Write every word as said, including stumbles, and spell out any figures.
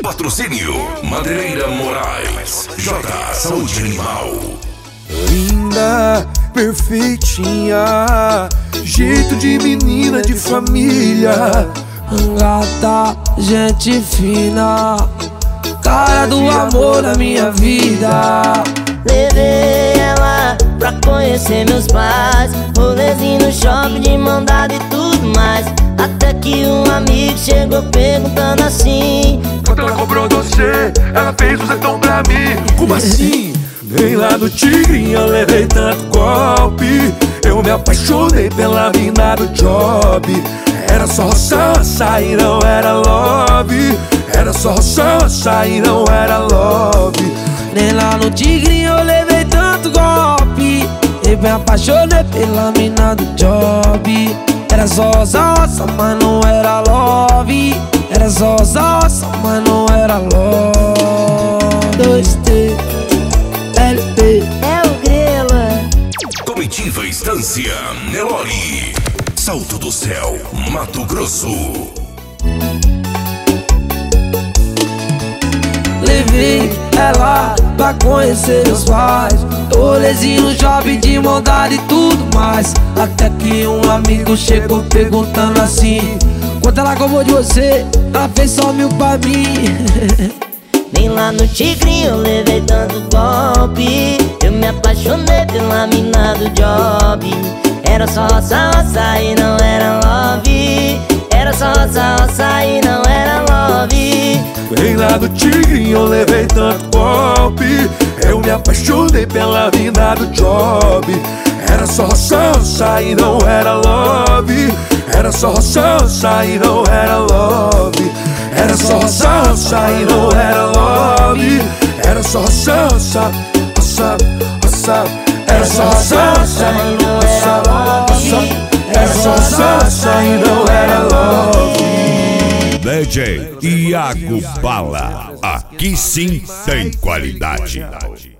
Patrocínio Madeireira Moraes, J Saúde Animal. Linda, perfeitinha, jeito de menina de família. Gata, gente fina, cara do amor da minha vida. Levei ela pra conhecer meus pais, rolezinho no shopping de mão dada e tudo mais. Até que um amigo chegou perguntando assim: quanto ela cobrou você? Ela fez um zetão pra mim. Como assim? Nem lá no Tigrinho eu levei tanto golpe. Eu me apaixonei pela mina do job. Era só roça e não era love. Era só roça e não era love. Nem lá no Tigrinho eu levei tanto golpe. Eu me apaixonei pela mina do job. Era só roça, mas não era love. Era só roça, mas não era love. dois T L P é o Grela. Comitiva Estância Nelore, Salto do Céu, Mato Grosso. Levei ela pra conhecer meus pais, rolezinho no shopping de mão dada e tudo mais. Até que um amigo chegou perguntando assim: quanto ela cobrou de você? Ela fez só mil pra mim. Nem lá no Tigrinho eu levei tanto golpe. Eu me apaixonei pela mina do job. Era só roça, roça e não era love. Era só roça, roça e não era love. Nem lá do Tigrinho eu levei tanto golpe. Eu me apaixonei pela mina do job. Era só roça, roça e não era love. Era só roça, roça e não era love. Era só roça, roça e não era love. Era só roça, roça, roça, roça. Era só roça, roça e não era love. Era só roça, roça e não era love. D J Iago Bala, aqui sim tem qualidade.